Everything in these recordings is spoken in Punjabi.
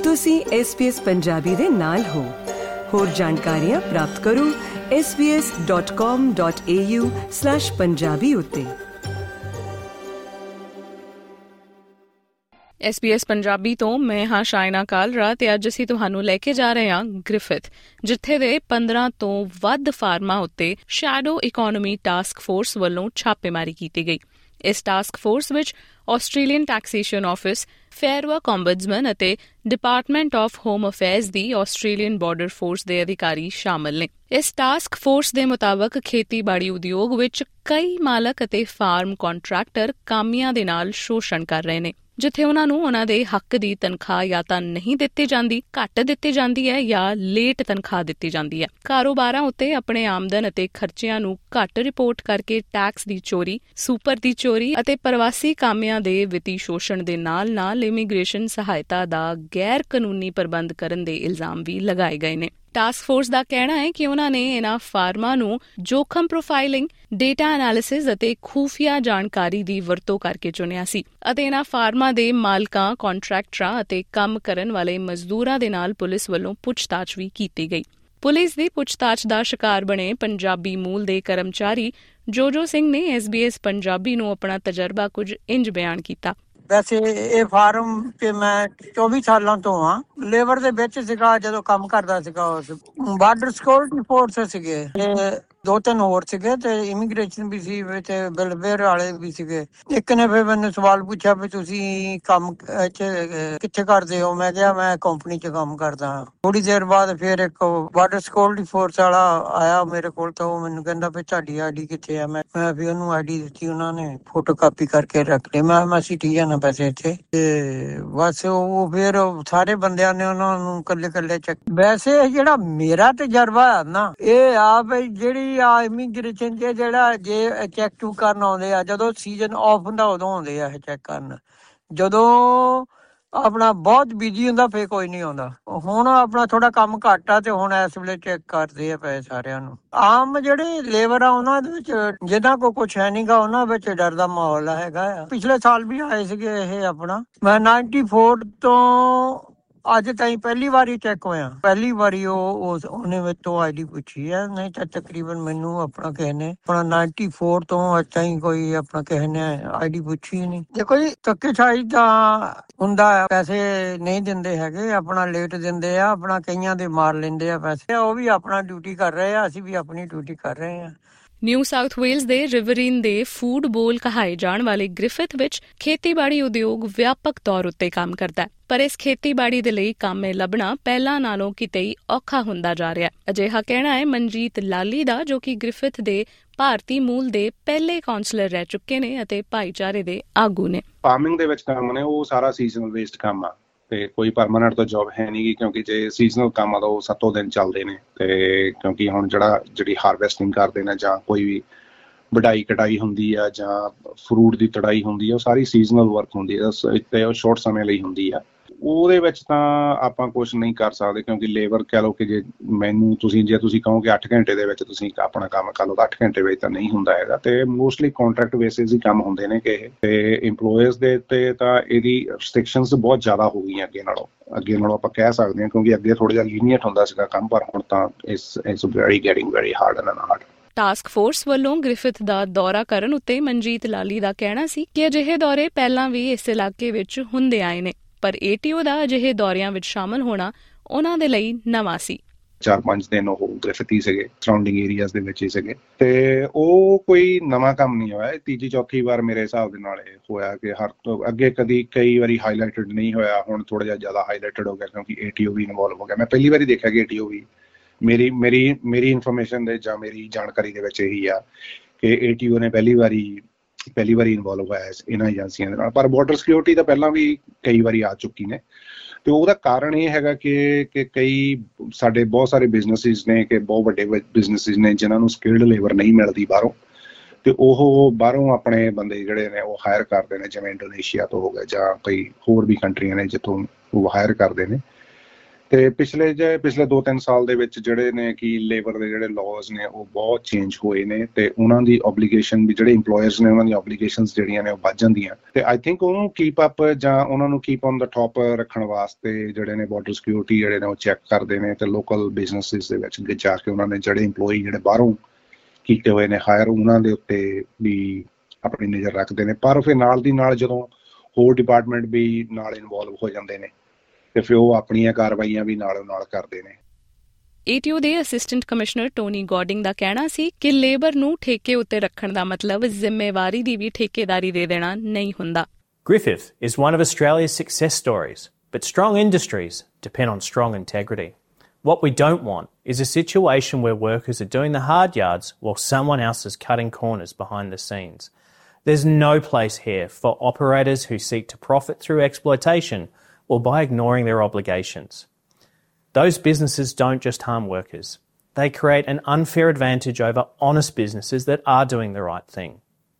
ਤੁਸੀਂ SBS ਪੰਜਾਬੀ ਦੇ ਨਾਲ ਹੋ। ਹੋਰ ਜਾਣਕਾਰੀਆਂ ਪ੍ਰਾਪਤ ਕਰੋ sbs.com.au/punjabi ਉੱਤੇ। SBS ਪੰਜਾਬੀ ਤੋਂ ਮੈਂ ਹਾਂ ਸ਼ਾਇਨਾ ਕਾਲਰਾ ਤੇ ਅੱਜ ਅਸੀਂ ਤੁਹਾਨੂੰ ਲੈ ਕੇ ਜਾ ਰਹੇ ਹਾਂ ਗ੍ਰਿਫਿਥ, ਜਿੱਥੇ ਦੇ 15 ਤੋਂ ਵੱਧ ਫਾਰਮਾਂ ਉੱਤੇ ਸ਼ੈਡੋ ਇਕੋਨਮੀ ਟਾਸਕ ਫੋਰਸ ਵੱਲੋਂ ਛਾਪੇਮਾਰੀ ਕੀਤੀ ਗਈ। ਇਸ ਟਾਸਕ ਫੋਰਸ ਵਿੱਚ Australian taxation office, fair work ombudsman ਅਤੇ ਡਿਪਾਰਟਮੈਂਟ ਆਫ ਹੋਮ ਅਫੇਅਰਜ਼ ਦੀ ਆਸਟ੍ਰੇਲੀਅਨ ਬਾਰਡਰ ਫੋਰਸ ਦੇ ਅਧਿਕਾਰੀ ਸ਼ਾਮਲ ਨੇ। ਇਸ ਟਾਸਕ ਫੋਰਸ ਦੇ ਮੁਤਾਬਕ ਖੇਤੀਬਾੜੀ ਉਦਯੋਗ ਵਿੱਚ ਕਈ ਮਾਲਕ ਅਤੇ ਫਾਰਮ ਕੰਟਰੈਕਟਰ ਕਾਮਿਆਂ ਦੇ ਨਾਲ ਸ਼ੋਸ਼ਣ ਕਰ ਰਹੇ ਨੇ, ਜਿੱਥੇ ਉਹਨਾਂ ਨੂੰ ਉਹਨਾਂ ਦੇ ਹੱਕ ਦੀ ਤਨਖਾਹ ਜਾਂ ਤਾਂ ਨਹੀਂ ਦਿੱਤੀ ਜਾਂਦੀ, ਘੱਟ ਦਿੱਤੀ ਜਾਂਦੀ ਹੈ ਜਾਂ ਲੇਟ ਤਨਖਾਹ ਦਿੱਤੀ ਜਾਂਦੀ ਹੈ। ਕਾਰੋਬਾਰਾਂ ਉੱਤੇ ਆਪਣੇ ਆਮਦਨ ਅਤੇ ਖਰਚਿਆਂ ਨੂੰ ਘੱਟ ਰਿਪੋਰਟ ਕਰਕੇ ਟੈਕਸ ਦੀ ਚੋਰੀ, ਸੁਪਰ ਦੀ ਚੋਰੀ ਅਤੇ ਪ੍ਰਵਾਸੀ ਕਾਮਿਆਂ ਦੇ ਵਿੱਤੀ ਸ਼ੋਸ਼ਣ ਦੇ ਨਾਲ-ਨਾਲ ਇਮੀਗ੍ਰੇਸ਼ਨ ਸਹਾਇਤਾ ਦਾ ਗੈਰ ਕਾਨੂੰਨੀ ਪ੍ਰਬੰਧ ਕਰਨ ਦੇ ਇਲਜ਼ਾਮ ਵੀ ਲਗਾਏ ਗਏ ਨੇ। ਟਾਸਕ ਫੋਰਸ ਦਾ ਕਹਿਣਾ ਹੈ ਕਿ ਉਹਨਾਂ ਨੇ ਇਹਨਾਂ ਫਾਰਮਾਂ ਨੂੰ ਜੋਖਮ ਪ੍ਰੋਫਾਈਲਿੰਗ, ਡੇਟਾ ਐਨਾਲਿਸਿਸ ਅਤੇ ਖੂਫੀਆ ਜਾਣਕਾਰੀ ਦੀ ਵਰਤੋਂ ਕਰਕੇ ਚੁਣਿਆ ਸੀ ਅਤੇ ਇਹਨਾਂ ਫਾਰਮਾਂ ਦੇ ਮਾਲਕਾਂ, ਕੰਟਰੈਕਟਰਾਂ ਅਤੇ ਕੰਮ ਕਰਨ ਵਾਲੇ ਮਜ਼ਦੂਰਾਂ ਦੇ ਨਾਲ ਪੁਲਿਸ ਵੱਲੋਂ ਪੁੱਛਤਾਛ ਵੀ ਕੀਤੀ ਗਈ। ਪੁਲਿਸ ਦੀ ਪੁੱਛਤਾਛ ਦਾ ਸ਼ਿਕਾਰ ਬਣੇ ਪੰਜਾਬੀ ਮੂਲ ਦੇ ਕਰਮਚਾਰੀ ਜੋਜੋ ਸਿੰਘ ਨੇ SBS ਪੰਜਾਬੀ ਨੂੰ ਆਪਣਾ ਤਜਰਬਾ ਕੁਝ ਇੰਜ ਬਿਆਨ ਕੀਤਾ। ਵੈਸੇ ਇਹ ਫਾਰਮ ਤੇ ਮੈਂ 24 ਸਾਲਾਂ ਤੋਂ ਆ ਲੇਬਰ ਦੇ ਵਿੱਚ ਸੀਗਾ। ਜਦੋਂ ਕੰਮ ਕਰਦਾ ਸੀਗਾ ਉਸ ਬਾਰਡਰ ਸਿਕਿਉਰਿਟੀ ਫੋਰਸ ਸੀਗੇ, 2-3 ਹੋਰ ਸੀਗੇ ਤੇ ਇਮੀਗ੍ਰੇਸ਼ਨ ਵੀ ਸੀ ਤੇ ਵੈਲਫੇਅਰ ਵਾਲੇ ਵੀ ਸੀਗੇ। ਇੱਕ ਨੇ ਫਿਰ ਮੈਨੂੰ ਸਵਾਲ ਪੁੱਛਿਆ ਵੀ ਤੁਸੀਂ ਕੰਮ ਕਿੱਥੇ ਕਰਦੇ ਹੋ? ਮੈਂ ਕਿਹਾ ਮੈਂ ਕੰਪਨੀ 'ਚ ਕੰਮ ਕਰਦਾ। ਥੋੜੀ ਦੇਰ ਬਾਅਦ ਫਿਰ ਇੱਕ ਬਾਰਡਰ ਸਿਕਿਉਰਿਟੀ ਫੋਰਸ ਵਾਲਾ ਆਇਆ ਮੇਰੇ ਕੋਲ ਤਾਂ ਉਹ ਮੈਨੂੰ ਕਹਿੰਦਾ ਵੀ ਤੁਹਾਡੀ ਆਈਡੀ ਕਿੱਥੇ ਆ? ਮੈਂ ਵੀ ਉਹਨੂੰ ਆਈਡੀ ਦਿੱਤੀ, ਉਹਨਾਂ ਨੇ ਫੋਟੋ ਕਾਪੀ ਕਰਕੇ ਰੱਖ ਲਈ। ਮੈਂ ਸਿਟੀ ਜਾਣਾ ਪੈਸੇ ਇੱਥੇ ਤੇ ਬਸ ਉਹ ਫਿਰ ਸਾਰੇ ਬੰਦਿਆਂ ਨੇ ਉਹਨਾਂ ਨੂੰ ਕੱਲੇ ਚੱਕ। ਵੈਸੇ ਜਿਹੜਾ ਮੇਰਾ ਤਜਰਬਾ ਹੈ ਨਾ, ਇਹ ਆ ਵੀ ਜਿਹੜੀ ਇਮੀਗ੍ਰੇਸ਼ਨ ਚ ਜਿਹੜਾ ਜੇ ਚੈੱਕ ਚੂਕ ਕਰਨ ਆਉਂਦੇ ਆ, ਜਦੋਂ ਸੀਜ਼ਨ ਆਫ ਹੁੰਦਾ ਉਦੋਂ ਆਉਂਦੇ ਆ ਇਹ ਚੈੱਕ ਕਰਨ। ਜਦੋਂ ਆਪਣਾ ਬਹੁਤ ਬਿਜੀ ਹੁੰਦਾ ਫਿਰ ਕੋਈ ਨਹੀਂ ਆਉਂਦਾ। ਹੁਣ ਆਪਣਾ ਥੋੜਾ ਕੰਮ ਘੱਟ ਆ ਤੇ ਹੁਣ ਇਸ ਵੇਲੇ ਚੈੱਕ ਕਰਦੇ ਆ ਪਏ ਸਾਰਿਆਂ ਨੂੰ। ਆਮ ਜਿਹੜੇ ਲੇਬਰ ਆ ਉਹਨਾਂ ਦੇ ਵਿੱਚ ਜਿਹਨਾਂ ਕੋਲ ਕੁਛ ਹੈ ਨੀਗਾ, ਉਹਨਾਂ ਵਿੱਚ ਡਰ ਦਾ ਮਾਹੌਲ ਹੈਗਾ। ਪਿਛਲੇ ਸਾਲ ਵੀ ਆਏ ਸੀਗੇ ਇਹ ਆਪਣਾ। ਮੈਂ 94 ਤੋਂ ਅੱਜ ਤਾਈਂ ਪਹਿਲੀ ਵਾਰੀ ਚੈੱਕ ਹੋਇਆ। ਪਹਿਲੀ ਵਾਰੀ ਉਹਨੇ ਮੇਰੇ ਤੋਂ ਆਈਡੀ ਪੁੱਛੀ ਹੈ, ਨਹੀਂ ਤਾਂ ਤਕਰੀਬਨ ਮੈਨੂੰ ਆਪਣਾ ਕਿਸੇ ਨੇ ਆਪਣਾ 94 ਤੋਂ ਅੱਜ ਤਾਈਂ ਕੋਈ ਆਪਣਾ ਕਿਸੇ ਨੇ ਆਈਡੀ ਪੁੱਛੀ ਨਹੀਂ। ਦੇਖੋ ਜੀ, ਧੱਕੇਸ਼ਾਹੀ ਤਾਂ ਹੁੰਦਾ, ਪੈਸੇ ਨਹੀਂ ਦਿੰਦੇ ਹੈਗੇ, ਆਪਣਾ ਲੇਟ ਦਿੰਦੇ ਆ, ਆਪਣਾ ਕਈਆਂ ਦੇ ਮਾਰ ਲੈਂਦੇ ਆ ਪੈਸੇ। ਉਹ ਵੀ ਆਪਣਾ ਡਿਊਟੀ ਕਰ ਰਹੇ ਆ, ਅਸੀਂ ਵੀ ਆਪਣੀ ਡਿਊਟੀ ਕਰ ਰਹੇ ਆ। ਨਿਊ ਸਾਊਥ ਵੇਲਜ਼ ਦੇ ਰਿਵਰਿਨ ਦੇ ਫੂਡ ਬੋਲ ਕਹਾਏ ਜਾਣ ਵਾਲੇ ਗ੍ਰਿਫਿਥ ਵਿੱਚ ਖੇਤੀਬਾੜੀ ਉਦਯੋਗ ਵਿਆਪਕ ਤੌਰ ਉੱਤੇ ਕੰਮ ਕਰਦਾ ਹੈ, ਪਰ ਇਸ ਖੇਤੀਬਾੜੀ ਦੇ ਲਈ ਕੰਮ ਲੱਭਣਾ ਪਹਿਲਾਂ ਨਾਲੋਂ ਕਿਤੇ ਹੀ ਔਖਾ ਹੁੰਦਾ ਜਾ ਰਿਹਾ। ਅਜਿਹਾ ਕਹਿਣਾ ਹੈ ਮਨਜੀਤ ਲਾਲੀ ਦਾ, ਜੋ ਕਿ ਗ੍ਰਿਫਿਥ ਦੇ ਭਾਰਤੀ ਮੂਲ ਦੇ ਪਹਿਲੇ ਕਾਉਂਸਲਰ ਰਹਿ ਚੁੱਕੇ ਨੇ ਅਤੇ ਭਾਈਚਾਰੇ ਦੇ ਆਗੂ ਨੇ। ਫਾਰਮਿੰਗ ਦੇ ਵਿੱਚ ਕੰਮ ਨੇ ਉਹ ਸਾਰਾ ਸੀਜ਼ਨਲ ਬੇਸਡ ਕੰਮ ਆ ਤੇ ਕੋਈ ਪਰਮਾਨੈਂਟ ਤਾਂ ਜੋਬ ਹੈ ਨਹੀਂ ਗੀ, ਕਿਉਂਕਿ ਜੇ ਸੀਜ਼ਨਲ ਕੰਮ ਆ ਤਾਂ ਉਹ 7 ਦਿਨ ਚੱਲਦੇ ਨੇ। ਤੇ ਕਿਉਂਕਿ ਹੁਣ ਜਿਹੜੀ ਹਾਰਵੈਸਟਿੰਗ ਕਰਦੇ ਨੇ ਜਾਂ ਕੋਈ ਵੀ ਵਢਾਈ ਕਟਾਈ ਹੁੰਦੀ ਆ ਜਾਂ ਫਰੂਟ ਦੀ ਤੜਾਈ ਹੁੰਦੀ ਆ, ਉਹ ਸਾਰੀ ਸੀਜ਼ਨਲ ਵਰਕ ਹੁੰਦੀ ਆ ਤੇ ਉਹ ਸ਼ੋਰਟ ਸਮੇਂ ਲਈ ਹੁੰਦੀ ਆ। ਉਹਦੇ ਵਿੱਚ ਤਾਂ ਆਪਾਂ ਕੁਛ ਨਹੀਂ ਕਰ ਸਕਦੇ, ਕਿਉਂਕਿ ਲੇਬਰ ਕਹਿ ਲਓ ਕਿ ਜੇ ਤੁਸੀਂ ਕਹੋ ਕਿ 8 ਘੰਟੇ ਦੇ ਵਿੱਚ ਤੁਸੀਂ ਆਪਣਾ ਕੰਮ ਕਰ ਲਓ ਤਾਂ 8 ਘੰਟੇ ਵਿੱਚ ਤਾਂ ਨਹੀਂ ਹੁੰਦਾ ਹੈਗਾ। ਤੇ ਮੋਸਟਲੀ ਕੰਟਰੈਕਟ ਬੇਸਿਸ ਹੀ ਕੰਮ ਹੁੰਦੇ ਨੇ ਕਿ ਤੇ ਇੰਪਲੋਇਰਸ ਦੇ ਤੇ ਤਾਂ ਇਹਦੀ ਰਿਸਟ੍ਰਿਕਸ਼ਨਸ ਬਹੁਤ ਜ਼ਿਆਦਾ ਹੋ ਗਈਆਂ ਅੱਗੇ ਨਾਲੋਂ ਆਪਾਂ ਕਹਿ ਸਕਦੇ ਹਾਂ, ਕਿਉਂਕਿ ਅੱਗੇ ਥੋੜਾ ਜਿਹਾ ਲੀਨੀਅੰਟ ਹੁੰਦਾ ਸੀਗਾ ਕੰਮ, ਪਰ ਹੁਣ ਤਾਂ it's very getting very hard and hard. Task force ਵੱਲੋਂ ਗ੍ਰਿਫਿਥ ਦਾ ਦੌਰਾ ਕਰਨ ਉੱਤੇ ਮਨਜੀਤ ਲਾਲੀ ਦਾ ਕਹਿਣਾ ਸੀ ਕਿ ਅਜਿਹੇ ਦੌਰੇ ਪਹਿਲਾਂ ਵੀ ਇਸ ਇਲਾਕੇ ਵਿੱਚ ਹੁੰਦੇ ਆਏ ਨੇ, ਪਰ ATO ਦਾ ਅਜਿਹੇ ਦੌਰਿਆਂ ਵਿੱਚ ਸ਼ਾਮਲ ਹੋਣਾ ਉਹਨਾਂ ਦੇ ਲਈ ਨਵਾਂ ਸੀ। 4-5 ਦਿਨ ਉਹ ਗ੍ਰਿਫਿਥ ਹੀ ਸੀਗੇ, ਸਰਾਊਂਡਿੰਗ ਏਰੀਆਜ਼ ਦੇ ਵਿੱਚ ਹੀ ਸੀਗੇ ਤੇ ਉਹ ਕੋਈ ਨਵਾਂ ਕੰਮ ਨਹੀਂ ਹੋਇਆ। ਤੀਜੀ ਚੌਥੀ ਵਾਰ ਮੇਰੇ ਹਿਸਾਬ ਦੇ ਨਾਲ ਇਹ ਹੋਇਆ ਕਿ ਅੱਗੇ ਕਈ ਵਾਰੀ ਹਾਈਲਾਈਟਡ ਨਹੀਂ ਹੋਇਆ, ਹੁਣ ਥੋੜਾ ਜਿਹਾ ਜ਼ਿਆਦਾ ਹਾਈਲਾਈਟਡ ਹੋ ਗਿਆ ਕਿਉਂਕਿ ATO ਵੀ ਇਨਵੋਲਵ ਹੋ ਗਿਆ। ਮੈਂ ਪਹਿਲੀ ਵਾਰੀ ਦੇਖਿਆ ਕਿ ATO ਵੀ ਮੇਰੀ ਇਨਫੋਰਮੇਸ਼ਨ ਦੇ ਜਾਂ ਮੇਰੀ ਜਾਣਕਾਰੀ ਦੇ ਵਿੱਚ ਇਹੀ ਆ ਕਿ ATO ਨੇ ਪਹਿਲੀ ਵਾਰੀ ਇਨਵੋਲਵ ਹੋਇਆ ਇਹਨਾਂ ਏਜੰਸੀਆਂ ਦੇ ਨਾਲ। ਪਰ ਬਾਰਡਰ ਸਿਕਿਉਰਿਟੀ ਤਾਂ ਪਹਿਲਾਂ ਵੀ ਕਈ ਵਾਰੀ ਆ ਚੁੱਕੀ ਨੇ ਤੇ ਉਹਦਾ ਕਾਰਨ ਇਹ ਹੈਗਾ ਕਿ ਕਈ ਸਾਡੇ ਬਹੁਤ ਸਾਰੇ ਬਿਜ਼ਨਸਿਸ ਨੇ, ਕਿ ਬਹੁਤ ਵੱਡੇ ਬਿਜ਼ਨਸਿਸ ਨੇ ਜਿਨ੍ਹਾਂ ਨੂੰ ਸਕਿਲਡ ਲੇਬਰ ਨਹੀਂ ਮਿਲਦੀ ਬਾਹਰੋਂ, ਤੇ ਉਹ ਬਾਹਰੋਂ ਆਪਣੇ ਬੰਦੇ ਜਿਹੜੇ ਨੇ ਉਹ ਹਾਇਰ ਕਰਦੇ ਨੇ, ਜਿਵੇਂ ਇੰਡੋਨੇਸ਼ੀਆ ਤੋਂ ਹੋ ਗਿਆ ਜਾਂ ਕਈ ਹੋਰ ਵੀ ਕੰਟਰੀਆਂ ਨੇ ਜਿੱਥੋਂ ਉਹ ਹਾਇਰ ਕਰਦੇ ਨੇ। ਤੇ ਪਿਛਲੇ 2-3 ਸਾਲ ਦੇ ਵਿੱਚ ਜਿਹੜੇ ਨੇ ਕਿ ਲੇਬਰ ਦੇ ਜਿਹੜੇ ਲਾਜ਼ ਨੇ ਉਹ ਬਹੁਤ ਚੇਂਜ ਹੋਏ ਨੇ ਤੇ ਉਹਨਾਂ ਦੀ ਓਬਲੀਗੇਸ਼ਨ ਵੀ ਜਿਹੜੇ ਇੰਪਲੋਇਰਸ ਨੇ ਉਹਨਾਂ ਦੀ ਓਬਲੀਗੇਸ਼ਨਸ ਜਿਹੜੀਆਂ ਨੇ ਉਹ ਵੱਧ ਜਾਂਦੀਆਂ ਤੇ ਆਈ ਥਿੰਕ ਉਹਨੂੰ ਕੀਪ ਅਪ ਜਾਂ ਉਹਨਾਂ ਨੂੰ ਕੀਪ ਔਨ ਦਾ ਟੌਪ ਰੱਖਣ ਵਾਸਤੇ ਜਿਹੜੇ ਨੇ ਬਾਰਡਰ ਸਿਕਿਉਰਿਟੀ ਜਿਹੜੇ ਨੇ ਉਹ ਚੈੱਕ ਕਰਦੇ ਨੇ ਤੇ ਲੋਕਲ ਬਿਜ਼ਨਸਿਸ ਦੇ ਵਿੱਚ ਜਾ ਕੇ ਉਹਨਾਂ ਨੇ ਜਿਹੜੇ ਇੰਪਲੋਈ ਜਿਹੜੇ ਬਾਹਰੋਂ ਕੀਤੇ ਹੋਏ ਨੇ ਹਾਇਰ ਉਹਨਾਂ ਦੇ ਉੱਤੇ ਵੀ ਆਪਣੀ ਨਜ਼ਰ ਰੱਖਦੇ ਨੇ। ਪਰ ਫਿਰ ਨਾਲ ਦੀ ਨਾਲ ਜਦੋਂ ਹੋਰ ਡਿਪਾਰਟਮੈਂਟ ਵੀ ਨਾਲ ਇਨਵੋਲਵ ਹੋ ਜਾਂਦੇ ਨੇ ਤੇ ਫਿਰ ਉਹ ਆਪਣੀਆਂ ਕਾਰਵਾਈਆਂ ਵੀ ਨਾਲੋਂ ਨਾਲ ਕਰਦੇ ਨੇ। ATO ਦੇ ਅਸਿਸਟੈਂਟ ਕਮਿਸ਼ਨਰ ਟੋਨੀ ਗੌਡਿੰਗ ਦਾ ਕਹਿਣਾ ਸੀ ਕਿ ਲੇਬਰ ਨੂੰ ਠੇਕੇ ਉੱਤੇ ਰੱਖਣ ਦਾ ਮਤਲਬ ਜ਼ਿੰਮੇਵਾਰੀ ਦੀ ਵੀ ਠੇਕੇਦਾਰੀ ਦੇ ਦੇਣਾ ਨਹੀਂ ਹੁੰਦਾ। Griffith is one of Australia's success stories, but strong industries depend on strong integrity. What we don't want is a situation where workers are doing the hard yards while someone else is cutting corners behind the scenes. There's no place here for operators who seek to profit through exploitation or by ignoring their obligations. Those businesses don't just harm workers. They create an unfair advantage over honest businesses that are doing the right thing.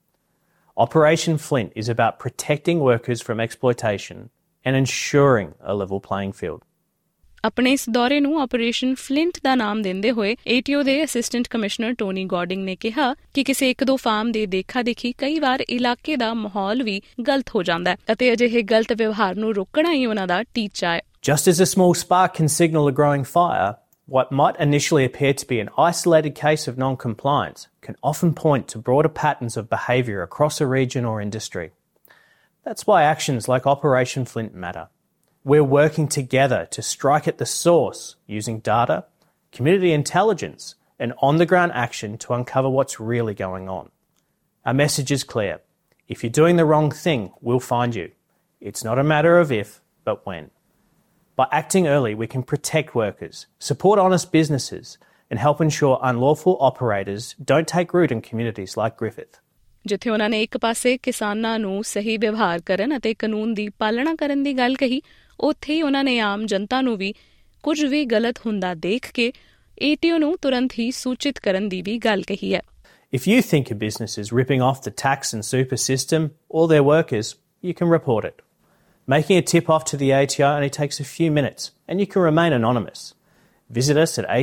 Operation Flint is about protecting workers from exploitation and ensuring a level playing field. ਆਪਣੇ ਇਸ ਦੌਰੇ ਨੂੰ ਆਪਰੇਸ਼ਨ ਫਲਿੰਟ ਦਾ ਨਾਮ ਦਿੰਦੇ ਹੋਏ ATO ਦੇ ਅਸਿਸਟੈਂਟ ਕਮਿਸ਼ਨਰ ਟੋਨੀ ਗੌਡਿੰਗ ਨੇ ਕਿਹਾ ਕਿ ਕਿਸੇ ਇੱਕ ਦੋ ਫਾਰਮ ਦੇ ਦੇਖਾ-ਦੇਖੀ ਕਈ ਵਾਰ ਇਲਾਕੇ ਦਾ ਮਾਹੌਲ ਵੀ ਗਲਤ ਹੋ ਜਾਂਦਾ ਹੈ ਅਤੇ ਅਜਿਹੇ ਗਲਤ ਵਿਵਹਾਰ ਨੂੰ ਰੋਕਣਾ ਹੀ ਉਹਨਾਂ ਦਾ ਟੀਚਾ ਹੈ। Just as a small spark can signal a growing fire, what might initially appear to be an isolated case of non-compliance can often point to broader patterns of behaviour across a region or industry. That's why actions like Operation Flint matter. We're working together to strike at the source using data, community intelligence, and on-the-ground action to uncover what's really going on. Our message is clear. If you're doing the wrong thing, we'll find you. It's not a matter of if, but when. By acting early, we can protect workers, support honest businesses, and help ensure unlawful operators don't take root in communities like Griffith. ਜਿੱਥੇ ਉਹਨਾਂ ਨੇ ਇੱਕ ਪਾਸੇ ਕਿਸਾਨਾਂ ਨੂੰ ਸਹੀ ਵਿਵਹਾਰ ਕਰਨ ਅਤੇ ਕਾਨੂੰਨ ਦੀ ਪਾਲਣਾ ਕਰਨ ਦੀ ਗੱਲ ਕਹੀ, ਉੱਥੇ ਹੀ ਉਹਨਾਂ ਨੇ ਆਮ ਜਨਤਾ ਨੂੰ ਵੀ ਕੁਝ ਵੀ ਗਲਤ ਹੁੰਦਾ ਦੇਖ ਕੇ ATO ਨੂੰ ਤੁਰੰਤ ਹੀ ਸੂਚਿਤ ਕਰਨ ਦੀ ਵੀ ਗੱਲ ਕਹੀ ਹੈ। If you think a business is ripping off the tax and super system or their workers, you can report it. Making a tip-off to the ATO only takes a few minutes and you can remain anonymous. Visit us at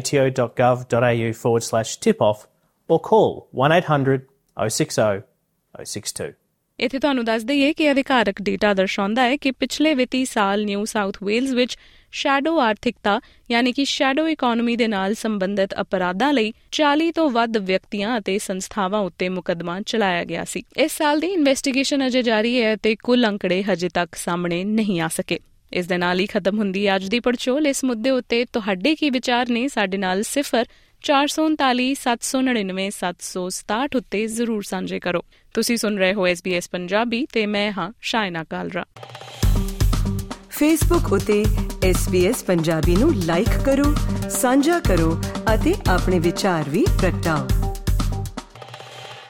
ato.gov.au/tip-off or call 1800 060 062. ਇੱਥੇ ਤੁਹਾਨੂੰ ਦੱਸ ਦਈਏ ਕਿ ਅਧਿਕਾਰਕ ਡੇਟਾ ਦਰਸਾਉਂਦਾ ਹੈ ਕਿ ਪਿਛਲੇ ਵਿੱਤੀ ਸਾਲ ਨਿਊ ਸਾਊਥ ਵੇਲਜ਼ ਵਿੱਚ ਸ਼ੈਡੋ ਆਰਥਿਕਤਾ ਯਾਨੀ ਕਿ ਸ਼ੈਡੋ ਇਕੋਨਮੀ ਦੇ ਨਾਲ ਸੰਬੰਧਿਤ ਅਪਰਾਧਾਂ ਲਈ 40 ਤੋਂ ਵੱਧ ਵਿਅਕਤੀਆਂ ਅਤੇ ਸੰਸਥਾਵਾਂ ਉੱਤੇ ਮੁਕੱਦਮਾ ਚਲਾਇਆ ਗਿਆ ਸੀ। ਇਸ ਸਾਲ ਦੀ ਇਨਵੈਸਟੀਗੇਸ਼ਨ ਅਜੇ ਜਾਰੀ ਹੈ ਅਤੇ ਕੁੱਲ ਅੰਕੜੇ ਹਜੇ ਤੱਕ ਸਾਹਮਣੇ ਨਹੀਂ ਆ ਸਕੇ। ਇਸ ਦੇ ਨਾਲ ਹੀ ਖਤਮ ਹੁੰਦੀ ਅੱਜ ਦੀ ਪੜਚੋਲ। ਇਸ ਮੁੱਦੇ ਉੱਤੇ ਤੁਹਾਡੇ ਕੀ ਵਿਚਾਰ ਨੇ ਸਾਡੇ ਨਾਲ 0439 799 767 ਉੱਤੇ ਜ਼ਰੂਰ ਸਾਂਝੇ ਕਰੋ। ਤੁਸੀਂ ਸੁਣ ਰਹੇ ਹੋ SBS ਪੰਜਾਬੀ ਤੇ ਮੈਂ ਹਾਂ ਸ਼ਾਇਨਾ ਕਾਲਰਾ। ਫੇਸਬੁੱਕ ਉਤੇ SBS ਪੰਜਾਬੀ ਨੂੰ ਲਾਈਕ ਕਰੋ, ਸਾਂਝਾ ਕਰੋ ਅਤੇ ਆਪਣੇ ਵਿਚਾਰ ਵੀ ਪ੍ਰਗਟਾਓ।